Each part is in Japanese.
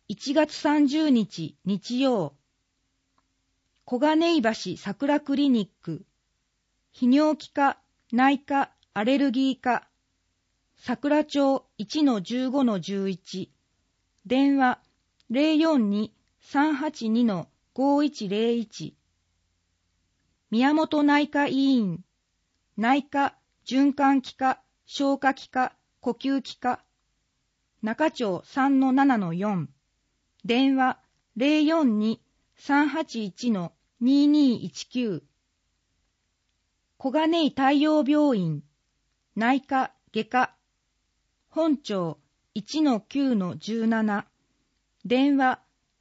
1月30日日曜、小金井橋桜クリニック、泌尿器科、内科、アレルギー科、桜町 1-15-11、電話 042-382-5101、宮本内科医院、内科、循環器科、消化器科、呼吸器科、中町 3-7-4、電話 042-381-2219、小金井太陽病院、内科、外科、本町 1-9-17、電話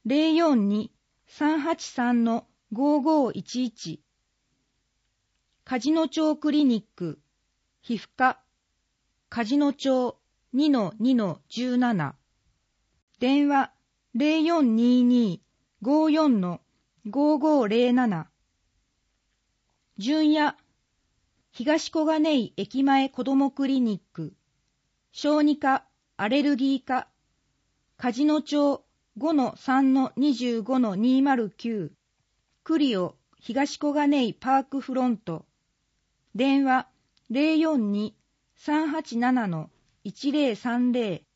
042-383-5511、梶野町クリニック、皮膚科、梶野町 2-2-17、電話 0422-54-5507、純也、東小金井駅前子どもクリニック、小児科、アレルギー科、梶野町 5-3-25-209、クリオ東小金井パークフロント、電話 042-387-1030、